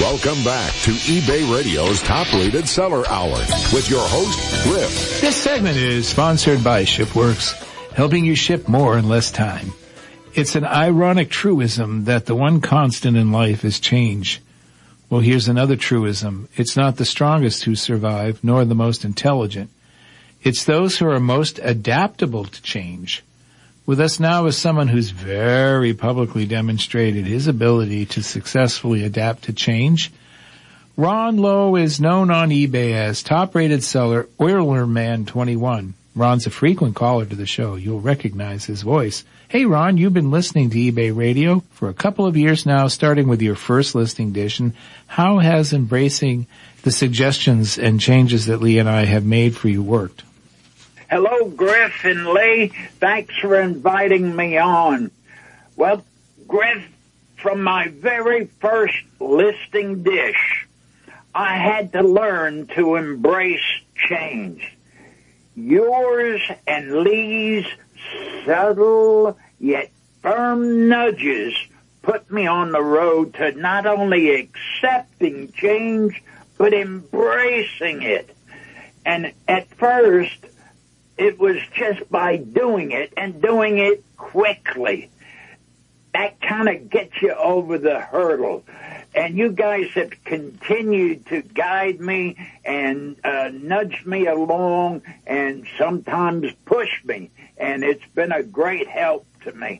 Welcome back to eBay Radio's Top-Rated Seller Hour with your host, Griff. This segment is sponsored by ShipWorks, helping you ship more in less time. It's an ironic truism that the one constant in life is change. Well, here's another truism. It's not the strongest who survive, nor the most intelligent. It's those who are most adaptable to change. With us now is someone who's very publicly demonstrated his ability to successfully adapt to change. Ron Lowe is known on eBay as top-rated seller Oilerman21. Ron's a frequent caller to the show. You'll recognize his voice. Hey, Ron, you've been listening to eBay Radio for a couple of years now, starting with your first listing edition. How has embracing the suggestions and changes that Lee and I have made for you worked? Hello, Griff and Lee. Thanks for inviting me on. Well, Griff, from my very first listing dish, I had to learn to embrace change. Yours and Lee's subtle yet firm nudges put me on the road to not only accepting change, but embracing it. And at first, it was just by doing it and doing it quickly. That kind of gets you over the hurdle. And you guys have continued to guide me and nudge me along and sometimes push me. And it's been a great help to me.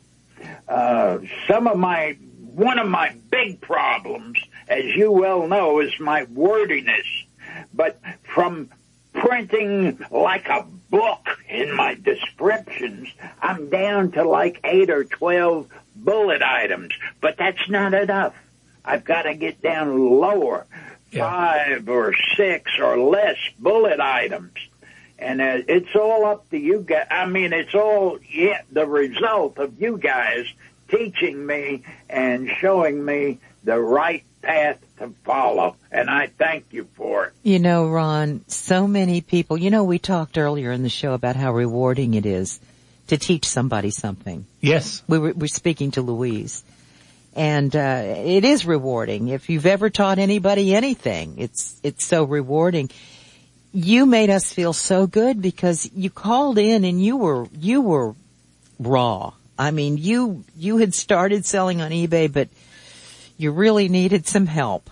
One of my big problems, as you well know, is my wordiness. But from printing like a book in my descriptions, I'm down to like 8 or 12 bullet items. But that's not enough. I've got to get down lower, 5 or 6 or less bullet items. And it's all up to you guys. I mean, it's all the result of you guys teaching me and showing me the right path to follow. And I thank you for it. You know, Ron, so many people, we talked earlier in the show about how rewarding it is to teach somebody something. Yes. We're speaking to Louise. And it is rewarding. If you've ever taught anybody anything, it's so rewarding. You made us feel so good because you called in and you were raw. I mean, you had started selling on eBay, but you really needed some help.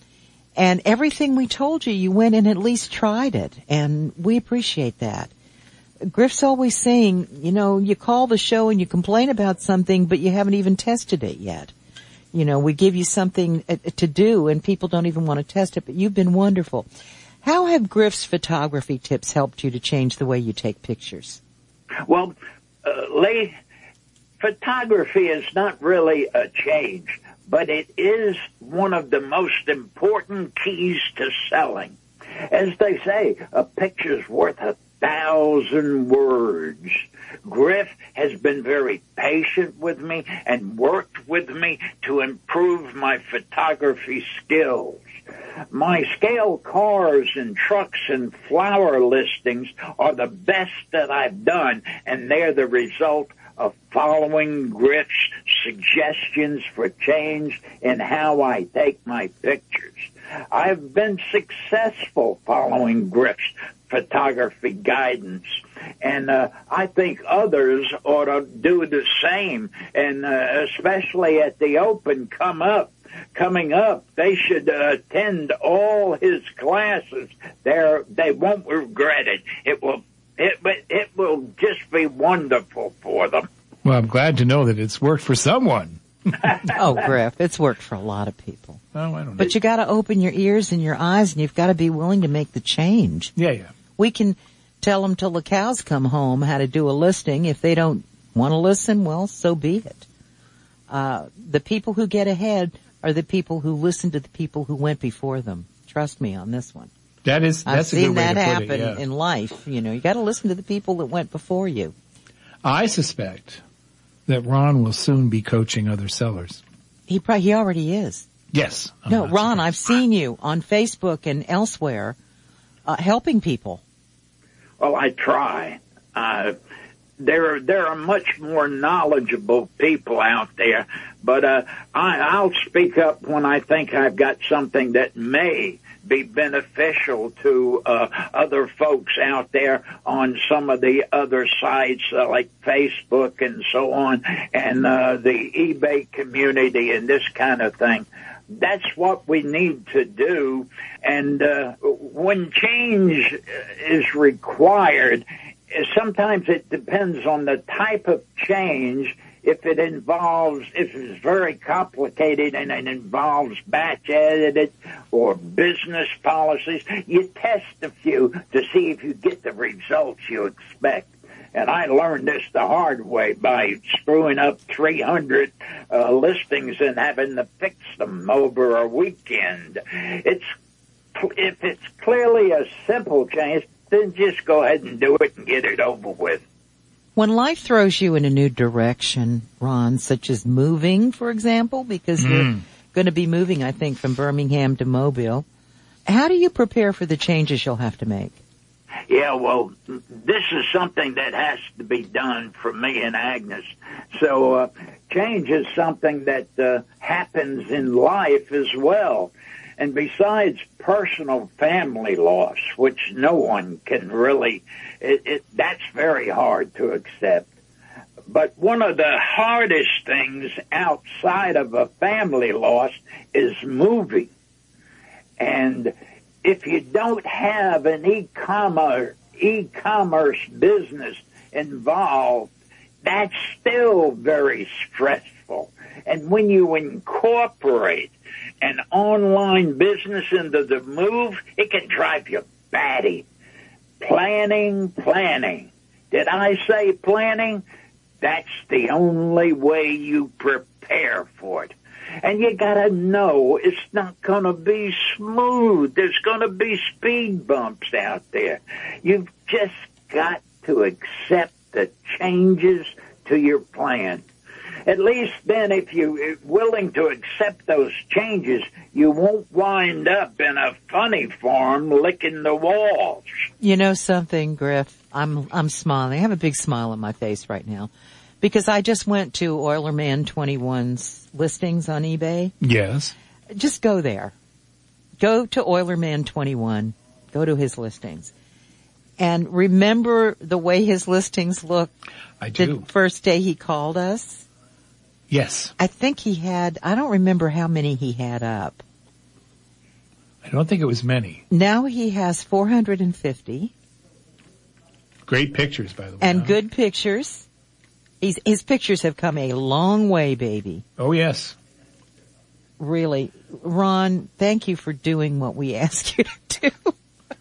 And everything we told you, you went and at least tried it. And we appreciate that. Griff's always saying, you call the show and you complain about something, but you haven't even tested it yet. We give you something to do and people don't even want to test it, but you've been wonderful. How have Griff's photography tips helped you to change the way you take pictures? Well, Lee, photography is not really a change, but it is one of the most important keys to selling. As they say, a picture's worth 1,000 words. Griff has been very patient with me and worked with me to improve my photography skills. My scale cars and trucks and flower listings are the best that I've done, and they're the result of following Griff's suggestions for change in how I take my pictures. I've been successful following Griff's photography guidance, and I think others ought to do the same, and especially at the Open coming up, they should attend all his classes. They won't regret it. It will just be wonderful for them. Well, I'm glad to know that it's worked for someone. Oh, Griff, it's worked for a lot of people. Oh, I don't know. But you got to open your ears and your eyes, and you've got to be willing to make the change. Yeah. We can tell them till the cows come home how to do a listing. If they don't want to listen, well, so be it. The people who get ahead are the people who listen to the people who went before them. Trust me on this one. That's I've a seen good way that to happen put it, yeah. in life. You got to listen to the people that went before you. I suspect that Ron will soon be coaching other sellers. He already is. Yes. No, Ron, I've seen you on Facebook and elsewhere helping people. Well, I try. there are much more knowledgeable people out there, but I'll speak up when I think I've got something that may be beneficial to other folks out there on some of the other sites like Facebook and so on, and the eBay community and this kind of thing. That's what we need to do. And when change is required, sometimes it depends on the type of change. If it's very complicated and it involves batch edited or business policies, you test a few to see if you get the results you expect. And I learned this the hard way by screwing up 300 listings and having to fix them over a weekend. If it's clearly a simple change, then just go ahead and do it and get it over with. When life throws you in a new direction, Ron, such as moving, for example, because you're going to be moving, I think, from Birmingham to Mobile, how do you prepare for the changes you'll have to make? Yeah, well, this is something that has to be done for me and Agnes. So change is something that happens in life as well. And besides personal family loss, which no one can really, that's very hard to accept. But one of the hardest things outside of a family loss is moving. And if you don't have an e-commerce business involved, that's still very stressful. And when you incorporate an online business into the move, it can drive you batty. Planning. Did I say planning? That's the only way you prepare for it. And you gotta know it's not gonna be smooth. There's gonna be speed bumps out there. You've just got to accept the changes to your plan. At least then, if you're willing to accept those changes, you won't wind up in a funny farm licking the walls. You know something, Griff? I'm smiling. I have a big smile on my face right now because I just went to Oilerman 21's listings on eBay. Yes. Just go there. Go to Oilerman 21. Go to his listings. And remember the way his listings looked I do. The first day he called us? Yes. I think I don't remember how many he had up. I don't think it was many. Now he has 450. Great pictures, by the way. And good pictures. His pictures have come a long way, baby. Oh, yes. Really. Ron, thank you for doing what we asked you to do.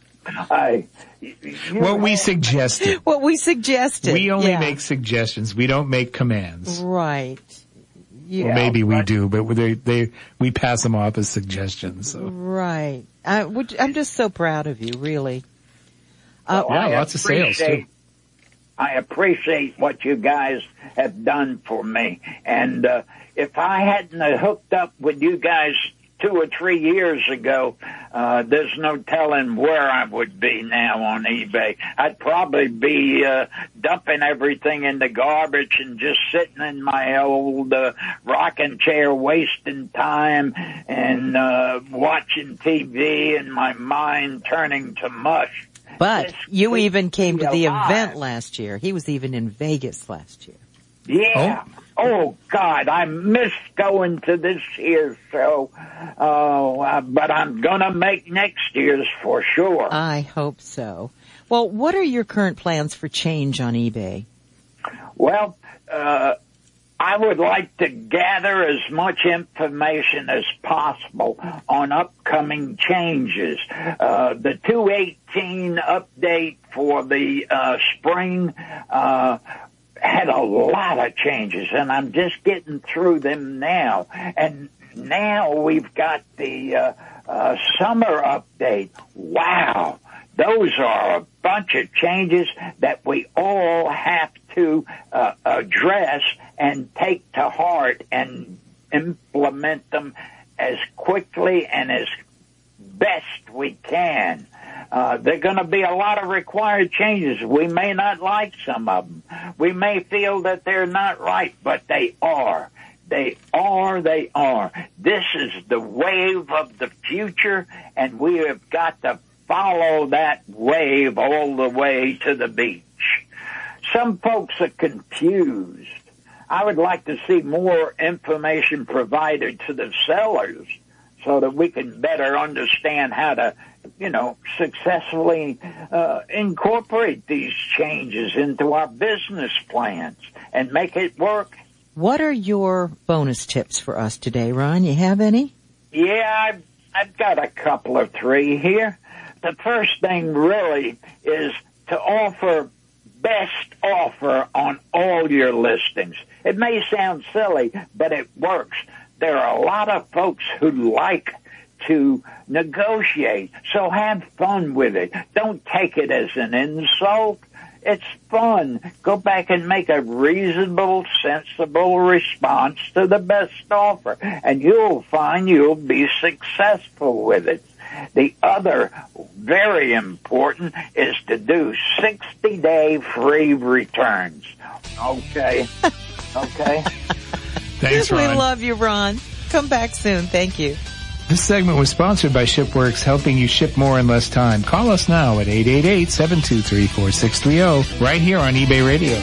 What we suggested. What we suggested. We only make suggestions. We don't make commands. Right. Yeah. Well, maybe we do, but we pass them off as suggestions. So. Right. I'm just so proud of you, really. Lots of sales, too. I appreciate what you guys have done for me. And if I hadn't hooked up with you guys 2 or 3 years ago, there's no telling where I would be now on eBay. I'd probably be dumping everything in the garbage and just sitting in my old rocking chair wasting time and watching TV and my mind turning to mush. But you even came to the event last year. He was even in Vegas last year. Yeah. Oh, God, I miss going to this year's show. But I'm going to make next year's for sure. I hope so. Well, what are your current plans for change on eBay? Well, I would like to gather as much information as possible on upcoming changes. The 218 update for the spring had a lot of changes, and I'm just getting through them now. And now we've got the summer update. Wow. Those are a bunch of changes that we all have to address and take to heart and implement them as quickly and as best we can. There are going to be a lot of required changes. We may not like some of them. We may feel that they're not right, but they are. They are. This is the wave of the future, and we have got to follow that wave all the way to the beach. Some folks are confused. I would like to see more information provided to the sellers so that we can better understand how to, successfully incorporate these changes into our business plans and make it work. What are your bonus tips for us today, Ron? You have any? Yeah, I've got a couple or three here. The first thing really is to offer best offer on all your listings. It may sound silly, but it works. There are a lot of folks who like to negotiate, so have fun with it. Don't take it as an insult. It's fun. Go back and make a reasonable, sensible response to the best offer, and you'll find you'll be successful with it. The other, very important, is to do 60-day free returns. Okay? Okay? Thanks, Ron. We love you, Ron. Come back soon. Thank you. This segment was sponsored by ShipWorks, helping you ship more in less time. Call us now at 888-723-4630, right here on eBay Radio.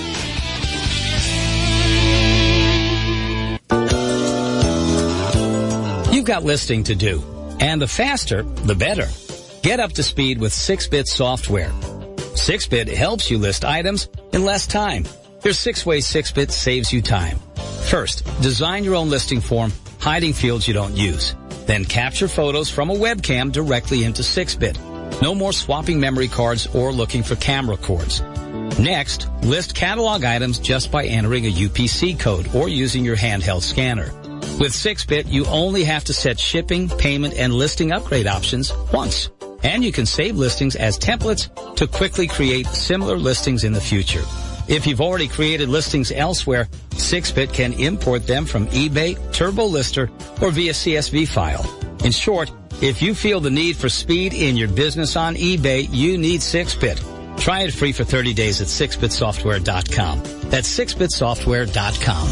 You've got listing to do, and the faster, the better. Get up to speed with 6-Bit software. 6-Bit helps you list items in less time. There's 6 ways 6-Bit saves you time. First, design your own listing form, hiding fields you don't use. Then capture photos from a webcam directly into 6-Bit. No more swapping memory cards or looking for camera cords. Next, list catalog items just by entering a UPC code or using your handheld scanner. With 6-Bit, you only have to set shipping, payment, and listing upgrade options once. And you can save listings as templates to quickly create similar listings in the future. If you've already created listings elsewhere, 6-Bit can import them from eBay, TurboLister, or via CSV file. In short, if you feel the need for speed in your business on eBay, you need 6-Bit. Try it free for 30 days at 6bitsoftware.com. That's 6bitsoftware.com.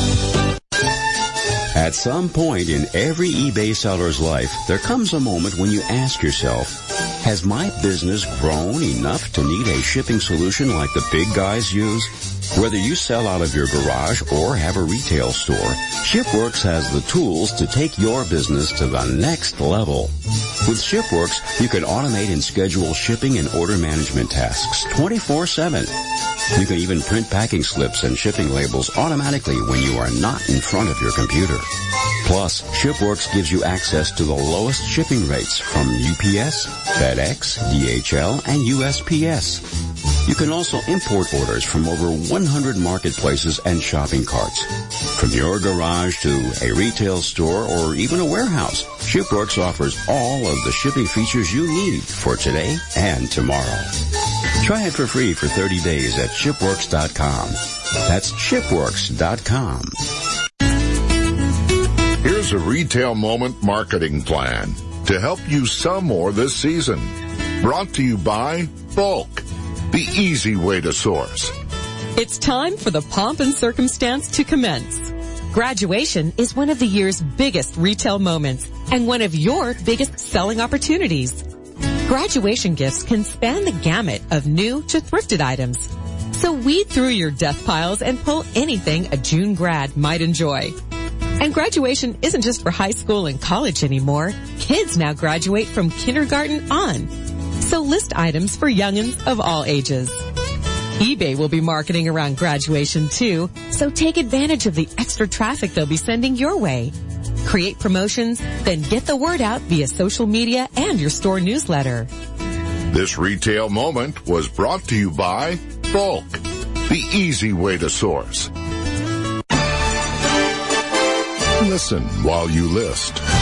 At some point in every eBay seller's life, there comes a moment when you ask yourself, has my business grown enough to need a shipping solution like the big guys use? Whether you sell out of your garage or have a retail store, ShipWorks has the tools to take your business to the next level. With ShipWorks, you can automate and schedule shipping and order management tasks 24/7. You can even print packing slips and shipping labels automatically when you are not in front of your computer. Plus, ShipWorks gives you access to the lowest shipping rates from UPS, FedEx, DHL, and USPS. You can also import orders from over 100 marketplaces and shopping carts. From your garage to a retail store or even a warehouse, ShipWorks offers all of the shipping features you need for today and tomorrow. Try it for free for 30 days at shipworks.com. That's shipworks.com. Here's a Retail Moment marketing plan to help you sell more this season. Brought to you by Bulk, the easy way to source. It's time for the pomp and circumstance to commence. Graduation is one of the year's biggest retail moments and one of your biggest selling opportunities. Graduation gifts can span the gamut of new to thrifted items. So weed through your death piles and pull anything a June grad might enjoy. And graduation isn't just for high school and college anymore. Kids now graduate from kindergarten on. So list items for youngins of all ages. eBay will be marketing around graduation too, so take advantage of the extra traffic they'll be sending your way. Create promotions, then get the word out via social media and your store newsletter. This Retail Moment was brought to you by Bulk, the easy way to source. Listen while you list.